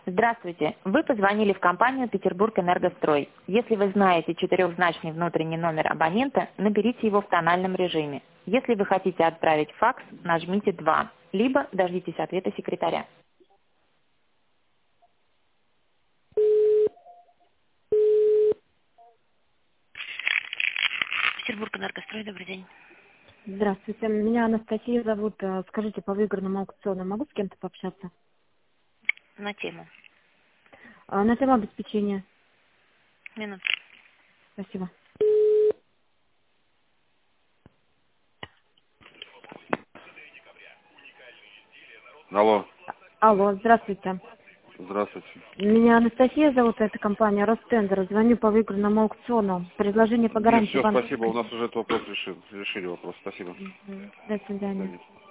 Здравствуйте. Вы позвонили в компанию «Петербург-Энергострой». Если вы знаете четырехзначный внутренний номер абонента, наберите его в тональном режиме. Если вы хотите отправить факс, нажмите 2, либо дождитесь ответа секретаря. Петербург-Энергострой, добрый день. Здравствуйте, меня Анастасия зовут. Скажите, по выигранному аукциону могу с кем-то пообщаться? На тему. На тему обеспечения. Минут. Спасибо. Алло, Алло, здравствуйте. здравствуйте. Меня Анастасия зовут, это компания Ростендер. Звоню по выигранному аукциону. Предложение по Нет, гарантии все, спасибо, у банковской. нас уже этот вопрос решили вопрос, спасибо. До До свидания. свидания.